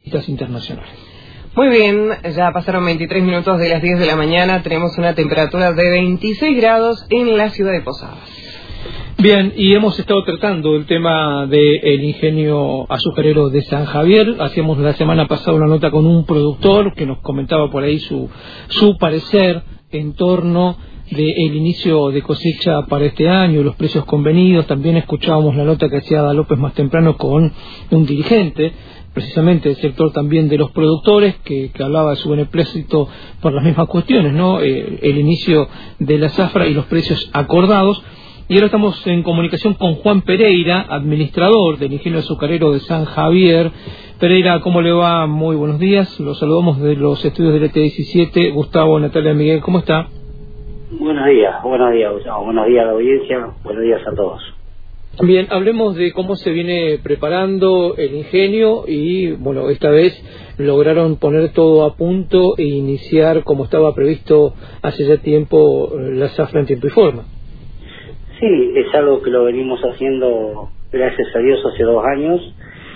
internacionales. Muy bien, ya pasaron 23 minutos de las 10 de la mañana, tenemos una temperatura de 26 grados en la ciudad de Posadas. Bien, y hemos estado tratando el tema del ingenio azucarero de San Javier. Hacíamos la semana pasada una nota con un productor que nos comentaba por ahí su parecer en torno del inicio de cosecha para este año, los precios convenidos. También escuchábamos la nota que hacía Ada López más temprano con un dirigente, precisamente del sector también de los productores, que hablaba de su beneplácito por las mismas cuestiones, ¿no? El inicio de la zafra y los precios acordados. Y ahora estamos en comunicación con Juan Pereira, administrador del ingenio azucarero de San Javier. Pereira, ¿cómo le va? Muy buenos días. Los saludamos de los estudios del ET17. Gustavo, Natalia, Miguel, ¿cómo está? Buenos días, Gustavo. Buenos días a la audiencia, buenos días a todos. Bien, hablemos de cómo se viene preparando el ingenio y, bueno, esta vez lograron poner todo a punto e iniciar, como estaba previsto hace ya tiempo, la zafra en tiempo y forma. Sí, es algo que lo venimos haciendo, gracias a Dios, hace 2 años.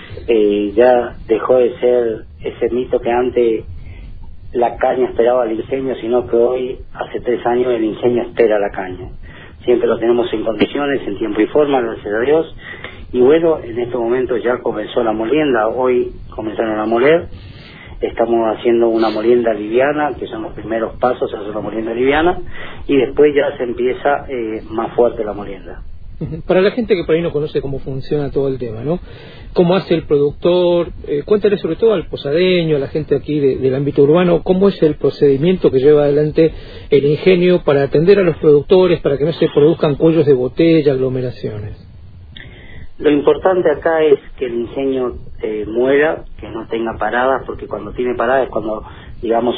Ya dejó de ser ese mito que antes la caña esperaba al ingenio, sino que hoy, hace 3 años, el ingenio espera la caña. Siempre lo tenemos en condiciones, en tiempo y forma, gracias a Dios. Y bueno, en estos momentos ya comenzó la molienda, hoy comenzaron a moler. Estamos haciendo una molienda liviana, que son los primeros pasos, hacer una molienda liviana, y después ya se empieza más fuerte la molienda. Para la gente que por ahí no conoce cómo funciona todo el tema, ¿no? ¿Cómo hace el productor? Cuéntale sobre todo al posadeño, a la gente aquí del ámbito urbano, cómo es el procedimiento que lleva adelante el ingenio para atender a los productores, para que no se produzcan cuellos de botella, aglomeraciones. Lo importante acá es que el ingenio muera, que no tenga paradas, porque cuando tiene paradas es cuando llegamos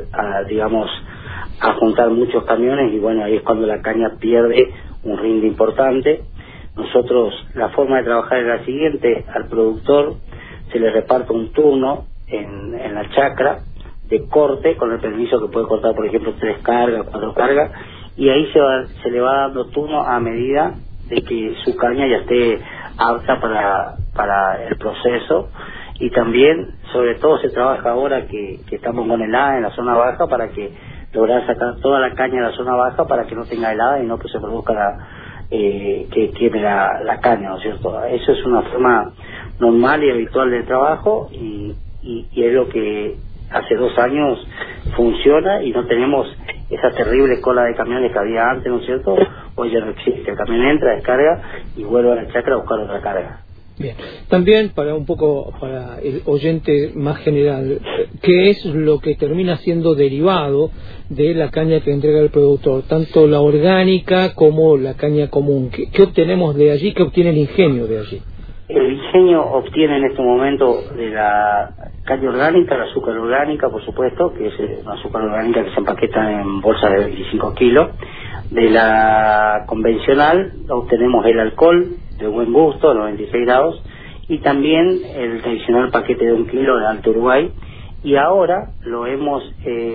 a juntar muchos camiones, y bueno, ahí es cuando la caña pierde un rinde importante. Nosotros, la forma de trabajar es la siguiente: al productor se le reparte un turno en la chacra de corte, con el permiso que puede cortar, por ejemplo, 3 cargas, 4 cargas, y ahí se le va dando turno a medida de que su caña ya esté apta para el proceso. Y también, sobre todo, se trabaja ahora que estamos con helada en la zona baja, para que lograr sacar toda la caña de la zona baja para que no tenga helada y no que se produzca que queme la caña, ¿no es cierto? Eso es una forma normal y habitual del trabajo, y es lo que hace 2 años funciona, y no tenemos esa terrible cola de camiones que había antes, ¿no es cierto? Hoy ya no existe. El camión entra, descarga y vuelve a la chacra a buscar otra carga. Bien, también para el oyente más general, ¿qué es lo que termina siendo derivado de la caña que entrega el productor? Tanto la orgánica como la caña común. ¿Qué obtenemos de allí? ¿Qué obtiene el ingenio de allí? El ingenio obtiene en este momento de la caña orgánica, el azúcar orgánica, por supuesto, que es una azúcar orgánica que se empaqueta en bolsas de 25 kilos. De la convencional obtenemos el alcohol de buen gusto, 96 grados, y también el tradicional paquete de 1 kilo de Alto Uruguay. Y ahora lo hemos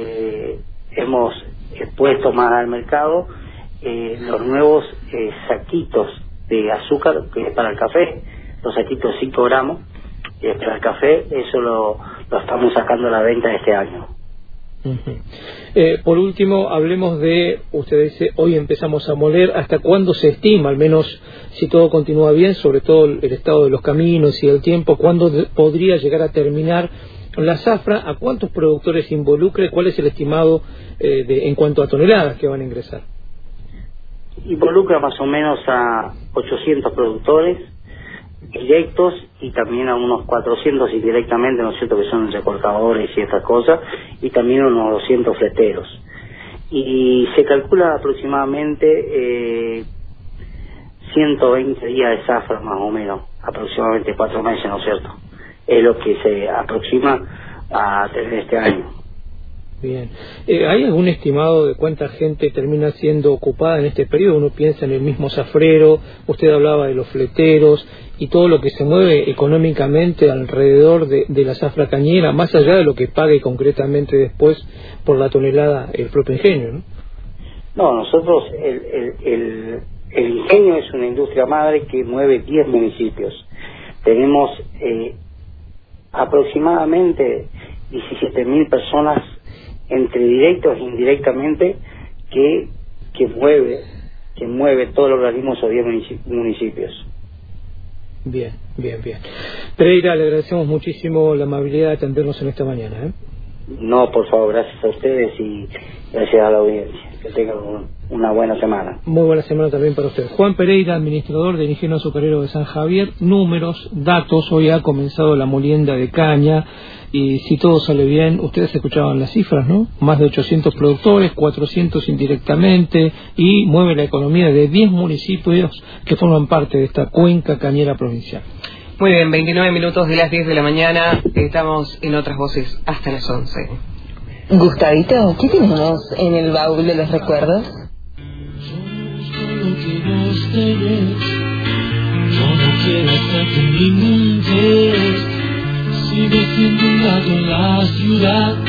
puesto más al mercado los nuevos saquitos de azúcar, que es para el café, los saquitos de 5 gramos, que es para el café. Eso lo estamos sacando a la venta este año. Por último, hablemos de, usted dice, hoy empezamos a moler. ¿Hasta cuándo se estima, al menos si todo continúa bien, sobre todo el estado de los caminos y el tiempo, cuándo podría llegar a terminar la zafra? ¿A cuántos productores involucra? ¿Cuál es el estimado en cuanto a toneladas que van a ingresar? Involucra más o menos a 800 productores directos, y también a unos 400 indirectamente, ¿no es cierto?, que son recortadores y estas cosas, y también unos 200 fleteros. Y se calcula aproximadamente 120 días de zafra, más o menos, aproximadamente 4 meses, ¿no es cierto? Es lo que se aproxima a tener este año. Bien. ¿Hay algún estimado de cuánta gente termina siendo ocupada en este periodo? Uno piensa en el mismo zafrero, usted hablaba de los fleteros y todo lo que se mueve económicamente alrededor de la zafra cañera, más allá de lo que pague concretamente después por la tonelada el propio ingenio, ¿no? No, nosotros, el ingenio es una industria madre que mueve 10 municipios. Tenemos aproximadamente 17.000 personas, entre directos e indirectamente, que mueve todo el organismo de esos 10 municipios. Bien. Pereira, le agradecemos muchísimo la amabilidad de atendernos en esta mañana. No, por favor, gracias a ustedes y gracias a la audiencia. Que tengan una buena semana. Muy buena semana también para ustedes. Juan Pereira, administrador del Ingenio Azucarero de San Javier. Números, datos, hoy ha comenzado la molienda de caña y si todo sale bien, ustedes escuchaban las cifras, ¿no? Más de 800 productores, 400 indirectamente, y mueve la economía de 10 municipios que forman parte de esta cuenca cañera provincial. Muy bien, 29 minutos de las 10 de la mañana, estamos en Otras Voces hasta las 11. Gustavito, ¿qué tenemos en el baúl de los recuerdos? Yo busco lo que vos tenés, yo no quiero hacerte ningún test, sigo siendo un gato en la ciudad.